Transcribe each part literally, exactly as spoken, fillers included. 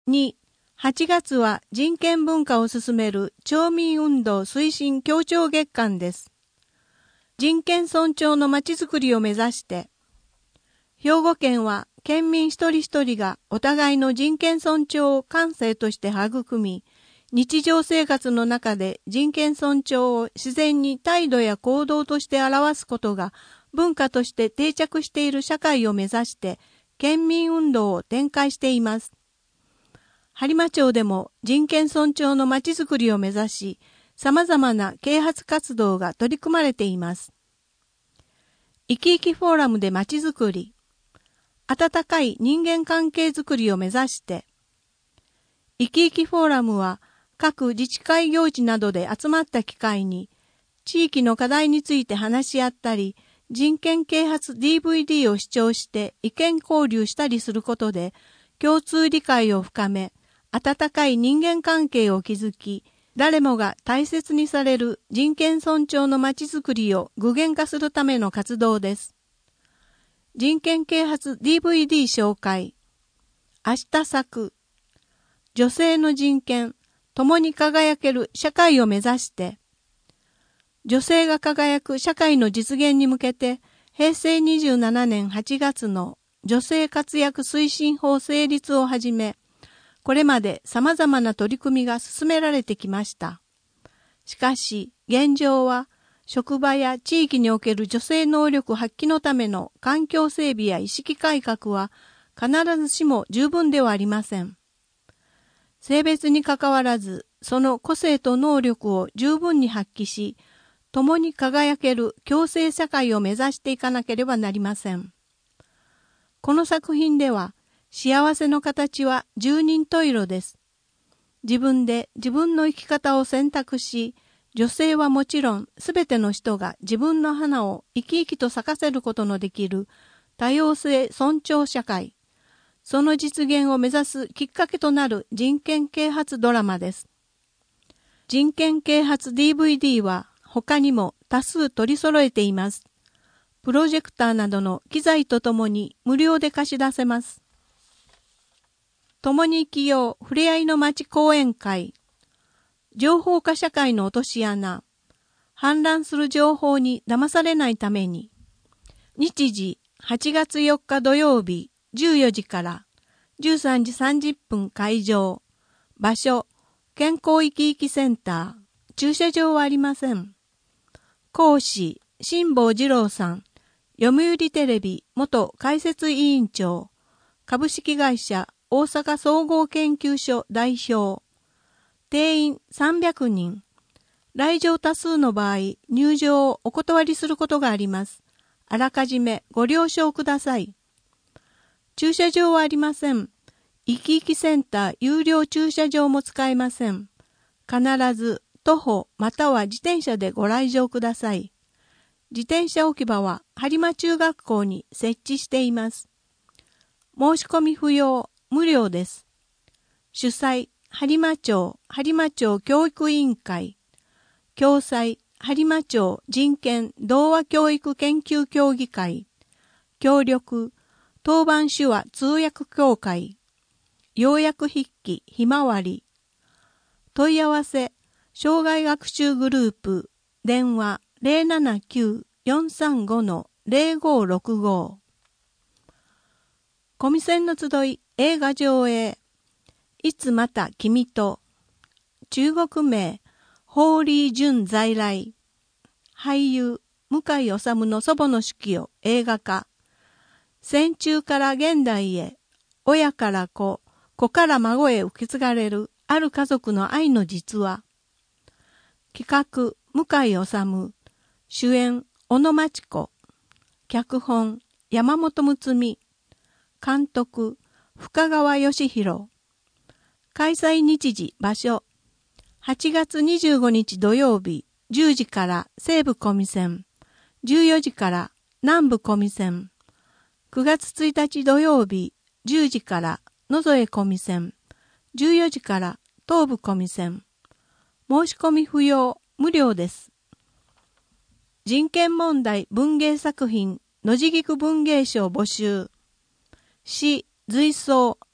に、はちがつは人権文化を進める町民運動推進協調月間です。人権尊重のまちづくりを目指して、兵庫県は県民一人一人がお互いの人権尊重を感性として育み、日常生活の中で人権尊重を自然に態度や行動として表すことが文化として定着している社会を目指して県民運動を展開しています。播磨町でも人権尊重のまちづくりを目指し、様々な啓発活動が取り組まれています。生き生きフォーラムでまちづくり、温かい人間関係づくりを目指して、生き生きフォーラムは各自治会行事などで集まった機会に、地域の課題について話し合ったり、人権啓発 ディーブイディー を視聴して意見交流したりすることで、共通理解を深め、温かい人間関係を築き、誰もが大切にされる人権尊重のまちづくりを具現化するための活動です。人権啓発 ディーブイディー 紹介。明日咲く。女性の人権、共に輝ける社会を目指して、女性が輝く社会の実現に向けて、へいせいにじゅうななねんはちがつの女性活躍推進法成立をはじめ、これまで様々な取り組みが進められてきました。しかし、現状は、職場や地域における女性能力発揮のための環境整備や意識改革は、必ずしも十分ではありません。性別にかかわらず、その個性と能力を十分に発揮し、共に輝ける共生社会を目指していかなければなりません。この作品では、幸せの形は十人十色です。自分で自分の生き方を選択し、女性はもちろんすべての人が自分の花を生き生きと咲かせることのできる多様性尊重社会。その実現を目指すきっかけとなる人権啓発ドラマです。人権啓発 ディーブイディー は他にも多数取り揃えています。プロジェクターなどの機材とともに無料で貸し出せます。共に生きようふれあいの街講演会。情報化社会の落とし穴。氾濫する情報に騙されないために。日時はちがつよっか土曜日じゅうよじからじゅうさんじさんじゅっぷん会場。場所、健康生き生きセンター。駐車場はありません。講師、辛坊治郎さん。読売テレビ元解説委員長。株式会社大阪総合研究所代表。定員さんびゃくにん。来場多数の場合、入場をお断りすることがあります。あらかじめご了承ください。駐車場はありません。生き生きセンター有料駐車場も使えません。必ず徒歩または自転車でご来場ください。自転車置き場は播磨中学校に設置しています。申し込み不要、無料です。主催、播磨町、播磨町教育委員会。共催、播磨町人権同和教育研究協議会。協力、当番手話通訳協会。要約筆記ひまわり。問い合わせ、障害学習グループ、電話 ゼロななきゅう よんさんご ゼロごろくご。コミセンの集い映画上映。いつまた君と。中国名、ホーリー・ジュン在来。俳優、向井理の祖母の手記を映画化。戦中から現代へ、親から子、子から孫へ受け継がれるある家族の愛の実話。企画、向井理。主演、小野真知子。脚本、山本睦美。監督、深川義弘。開催日時、場所。はちがつにじゅうごにち土曜日、じゅうじから西部小見線。じゅうよじから南部小見線。くがつついたち土曜日、じゅうじから野添小見線。じゅうよじから東部小見線。申し込み不要、無料です。人権問題文芸作品、野地菊文芸賞募集。詩、随想、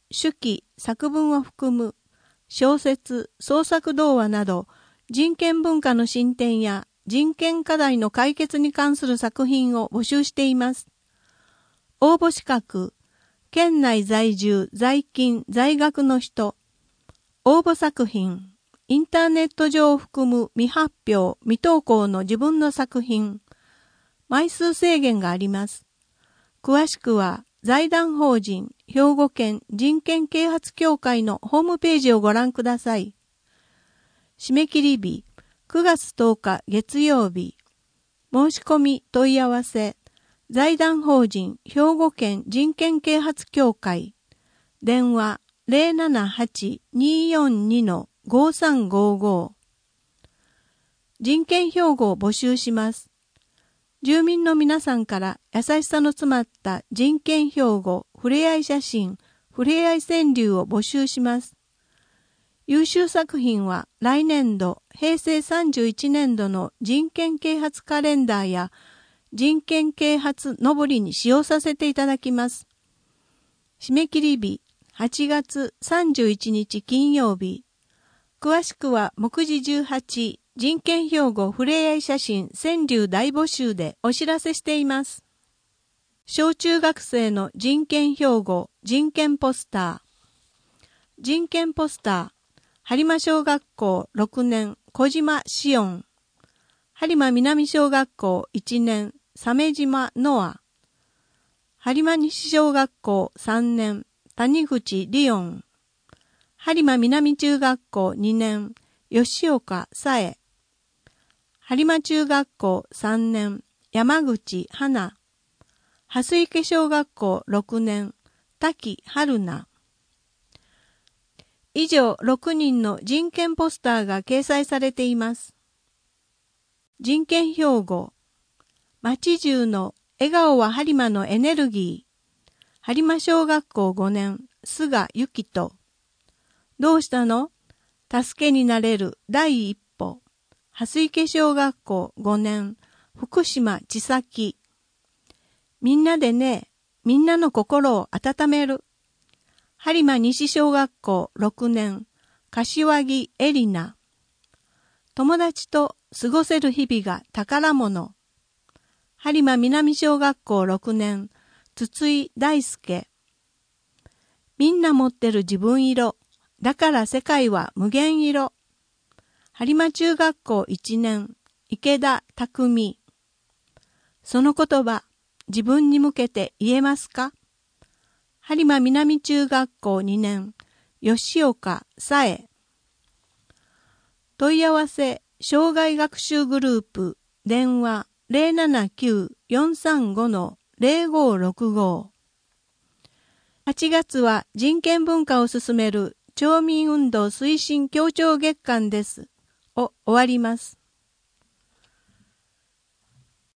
手記、作文を含む小説、創作童話など人権文化の進展や人権課題の解決に関する作品を募集しています。応募資格、県内在住、在勤、在学の人、応募作品、インターネット上を含む未発表、未投稿の自分の作品、枚数制限があります。詳しくは、財団法人兵庫県人権啓発協会のホームページをご覧ください。締め切り日、くがつとおか月曜日。申し込み問い合わせ、財団法人兵庫県人権啓発協会。電話 ゼロななはち にーよんに ごさんごご。人権標語を募集します。住民の皆さんから優しさの詰まった人権標語、ふれあい写真、ふれあい川柳を募集します。優秀作品は来年度、へいせいさんじゅういちねんどの人権啓発カレンダーや人権啓発のぼりに使用させていただきます。締め切り日、はちがつさんじゅういちにち金曜日。詳しくは目次じゅうはち人権標語ふれあい写真川柳大募集でお知らせしています。小中学生の人権標語人権ポスター。人権ポスター。播磨小学校ろくねん小島しおん。播磨南小学校いちねん鮫島ノア。播磨西小学校さんねん谷口リオン。播磨南中学校にねん吉岡さえ。播磨中学校さんねん山口花。蓮池小学校ろくねん滝春菜。以上ろくにんの人権ポスターが掲載されています。人権標語。町中の笑顔は播磨のエネルギー。播磨小学校ごねん菅由紀人。どうしたの？助けになれる第一歩。蓮池小学校ごねん福島千咲。みんなでね、みんなの心を温める。播磨西小学校ろくねん柏木エリナ。友達と過ごせる日々が宝物。播磨南小学校ろくねん筒井大輔。みんな持ってる自分色。だから世界は無限色。播磨中学校いちねん池田匠。その言葉、自分に向けて言えますか？播磨南中学校にねん吉岡さえ。問い合わせ障害学習グループ電話 ゼロななきゅう よんさんご ゼロごろくご。はちがつは人権文化を進める町民運動推進協調月間です。を終わります。